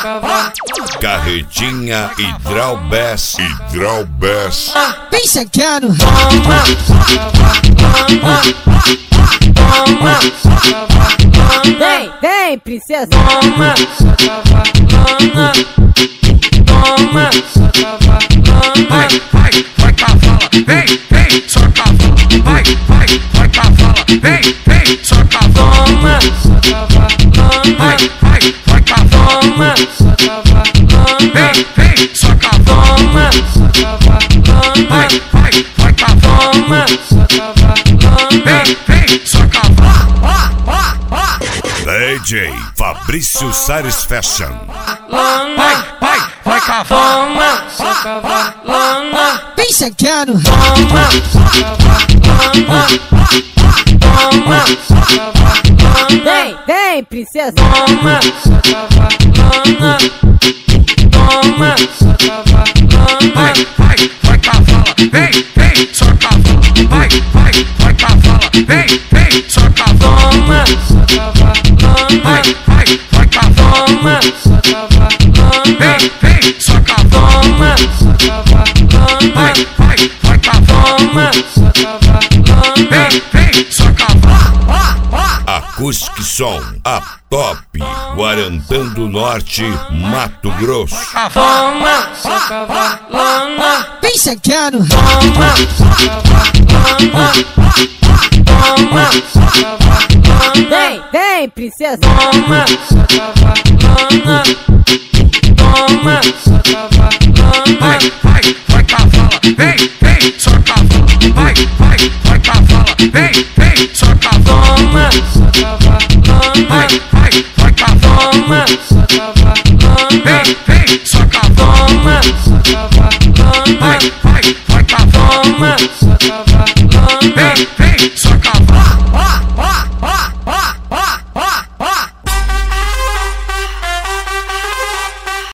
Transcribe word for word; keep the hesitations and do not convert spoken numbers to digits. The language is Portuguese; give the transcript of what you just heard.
Carretinha Hidralbess, Hidralbess. Vem chegando. Vem, vem, princesa. Vai, vai, vai cavala. Vem, vem, só cavala. Vai, vai, vai cavala. Vem, vem, só cavala. Vai, vai, vai cavala. Vem, vem, só cavala. Vai, vai, vai cavala. Vem, vem, só cavala. D J Fabrício Salles Fashion. Vai, vai, vai cavala. Vem chegando. Vem, vem, princesa. Vai, vai, vai cavala. Vem, vem, só cavala. Vai, vai, vai cavala. Vem, vem, só cavala. Vai, vai, vai cavala. Vem, vem, só cavala. Vai, vai, vai cavala. Vem, vem, só cavala. Acústica Som, a top, Guarantã do Norte, Mato Grosso. Vem chegando. Vem, vem, princesa. Vai, vai, vai cavala. Vem, vem, só cavala. Vai, vai, vai cavala. Vem, vem, só cavala. Vai, vai, vai cavala. Vem, vem, só cavala. Vai, vai, vai cavala.